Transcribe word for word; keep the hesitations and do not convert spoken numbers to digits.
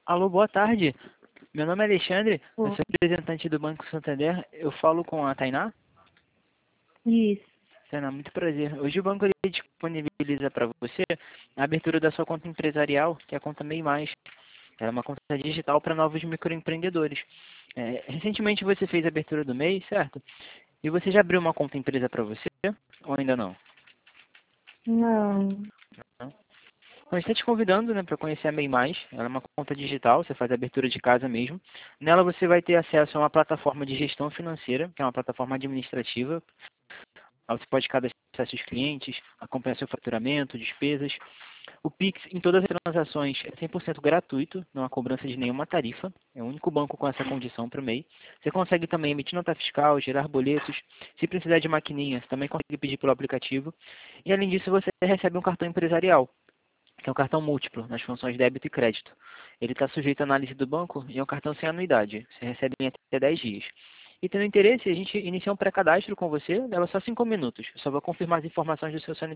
Alô, boa tarde. Meu nome é Alexandre, eu Bom, sou representante do Banco Santander. Eu falo com a Tainá. isso. Tainá, muito prazer. Hoje o banco ele disponibiliza para você a abertura da sua conta empresarial, que é a conta MEI Mais. Ela é uma conta digital para novos microempreendedores. É, recentemente você fez a abertura do MEI, certo? E você já abriu uma conta empresa para você? Ou ainda não? Não. Não? Então, a gente está te convidando, né, para conhecer a MEI Mais. Ela é uma conta digital, você faz a abertura de casa mesmo. Nela você vai ter acesso a uma plataforma de gestão financeira, que é uma plataforma administrativa. Aí você pode cadastrar seus clientes, acompanhar seu faturamento, despesas. O Pix em todas as transações é cem por cento gratuito, não há cobrança de nenhuma tarifa. É o único banco com essa condição para o MEI. Você consegue também emitir nota fiscal, gerar boletos. Se precisar de maquininha, você também consegue pedir pelo aplicativo. E além disso, você recebe um cartão empresarial, que é um cartão múltiplo, nas funções débito e crédito. Ele está sujeito à análise do banco e é um cartão sem anuidade. Você recebe em até dez dias. E tendo interesse, a gente inicia um pré-cadastro com você, leva só cinco minutos. Eu só vou confirmar as informações do seu C N P J.